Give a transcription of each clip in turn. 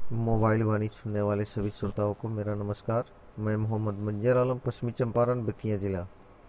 Mobile वाणी सुनने वाले सभी श्रोताओं को मेरा नमस्कार। मैं मोहम्मद मंजर आलम, पश्चिमी चंपारण, बेतिया जिला।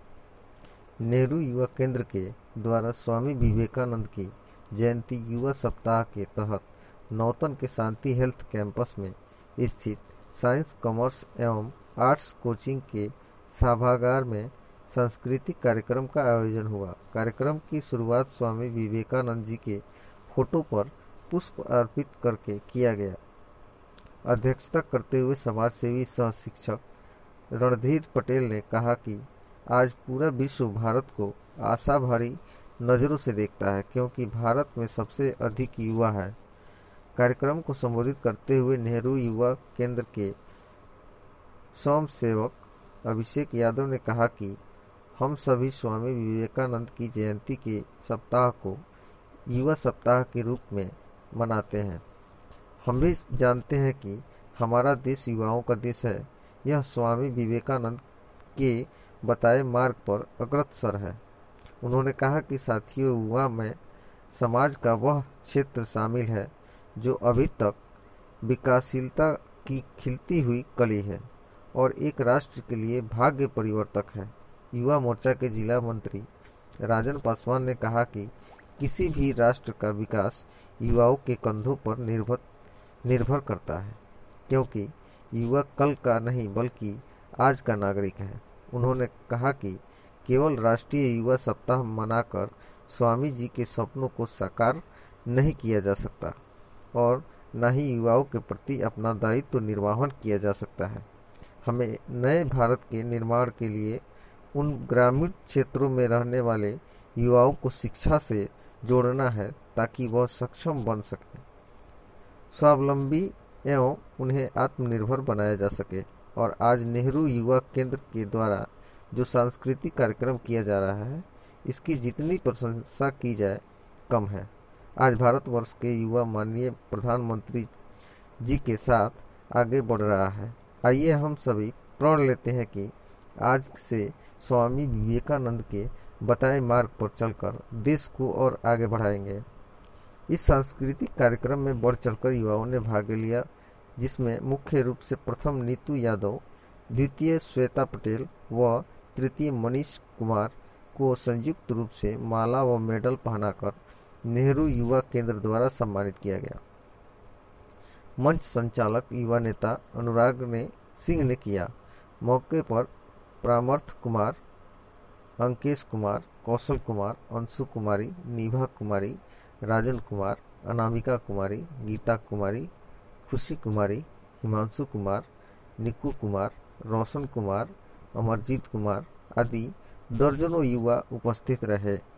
नेहरू युवा केंद्र के द्वारा स्वामी विवेकानंद की जयंती युवा सप्ताह के तहत नौतन के शांति हेल्थ कैंपस में स्थित साइंस, कॉमर्स एवं आर्ट्स कोचिंग के सभागार में सांस्कृतिक कार्यक्रम का आयोजन हुआ। कार्यक्रम की शुरुआत स्वामी विवेकानंद जी के फोटो पर पुष्प अर्पित करके किया गया। अध्यक्षता करते हुए समाज सेवी सह शिक्षक रणधीर पटेल ने कहा कि आज पूरा विश्व भारत को आशा भरी नजरों से देखता है, क्योंकि भारत में सबसे अधिक युवा है। कार्यक्रम को संबोधित करते हुए नेहरू युवा केंद्र के स्वयंसेवक अभिषेक यादव ने कहा कि हम सभी स्वामी विवेकानंद की जयंती के सप्ताह को युवा सप्ताह के रूप में मनाते हैं। हम भी जानते हैं कि हमारा देश युवाओं का देश है। यह स्वामी विवेकानंद के बताए मार्ग पर अग्रसर है। उन्होंने कहा कि साथियों, युवा में समाज का वह क्षेत्र शामिल है जो अभी तक विकासशीलता की खिलती हुई कली है और एक राष्ट्र के लिए भाग्य परिवर्तक है। युवा मोर्चा के जिला मंत्री राजन पासवान ने कहा कि किसी भी राष्ट्र का विकास युवाओं के कंधों पर निर्भर करता है, क्योंकि युवा कल का नहीं बल्कि आज का नागरिक है। उन्होंने कहा कि केवल राष्ट्रीय युवा सप्ताह मनाकर स्वामी जी के सपनों को साकार नहीं किया जा सकता और न ही युवाओं के प्रति अपना दायित्व निर्वहन किया जा सकता है। हमें नए भारत के निर्माण के लिए उन ग्रामीण क्षेत्रों में रहने वाले युवाओं को शिक्षा से जोड़ना है ताकि वह सक्षम बन सके, स्वावलंबी एवं उन्हें आत्मनिर्भर बनाया जा सके। और आज नेहरू युवा केंद्र के द्वारा जो सांस्कृतिक कार्यक्रम किया जा रहा है, इसकी जितनी प्रशंसा की जाए कम है। आज भारतवर्ष के युवा माननीय प्रधानमंत्री जी के साथ आगे बढ़ रहा है। आइए हम सभी प्रण लेते हैं कि आज से स्वामी विवेकानंद के बताए मार्ग पर चलकर देश को और आगे बढ़ाएंगे। इस सांस्कृतिक कार्यक्रम में बढ़ चढ़कर युवाओं ने भाग लिया, जिसमें मुख्य रूप से प्रथम नीतू यादव, द्वितीय श्वेता पटेल व तृतीय मनीष कुमार को संयुक्त रूप से माला व मेडल पहनाकर नेहरू युवा केंद्र द्वारा सम्मानित किया गया। मंच संचालक युवा नेता अनुराग सिंह ने किया। मौके पर प्रामर्थ कुमार, अंकेश कुमार, कौशल कुमार, अंशु कुमारी, निभा कुमारी, राजन कुमार, अनामिका कुमारी, गीता कुमारी, खुशी कुमारी, हिमांशु कुमार, निकू कुमार, रोशन कुमार, अमरजीत कुमार आदि दर्जनों युवा उपस्थित रहे।